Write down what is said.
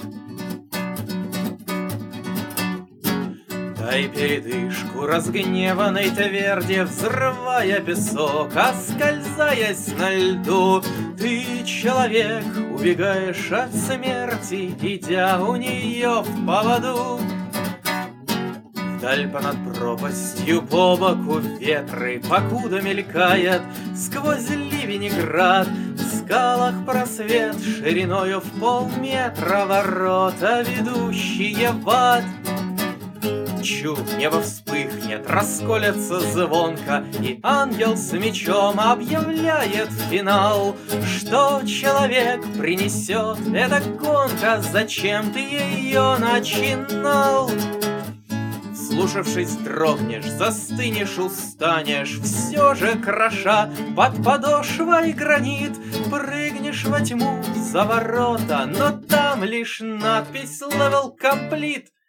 Дай передышку разгневанной тверде, взрывая песок, оскользаясь на льду. Ты, человек, убегаешь от смерти, идя у нее в поводу. Вдаль понад пропастью по боку ветры, покуда мелькает сквозь ливень и град. В скалах просвет шириною в полметра, ворота, ведущие в ад. Чу, небо вспыхнет, расколется звонко, и ангел с мечом объявляет финал. Что человек принесет, эта гонка, зачем ты ее начинал? Слушавшись, дрогнешь, застынешь, устанешь, все же кроша под подошвой гранит. Прыгнешь во тьму за ворота, но там лишь надпись «Level Complete».